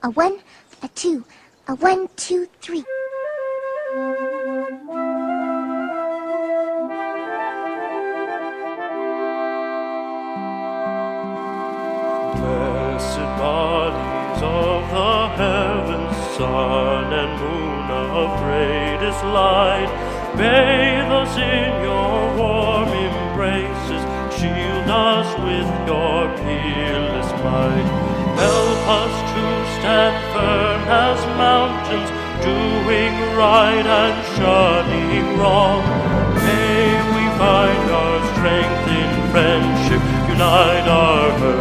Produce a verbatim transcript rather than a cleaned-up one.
A one, a two, a one, two, three. Blessed bodies of the heavens, sun and moon of greatest light, bathe us in your warm embraces, shield us with your peerless might. Help us to stand firm as mountains, doing right and shunning wrong. May we find our strength in friendship, unite our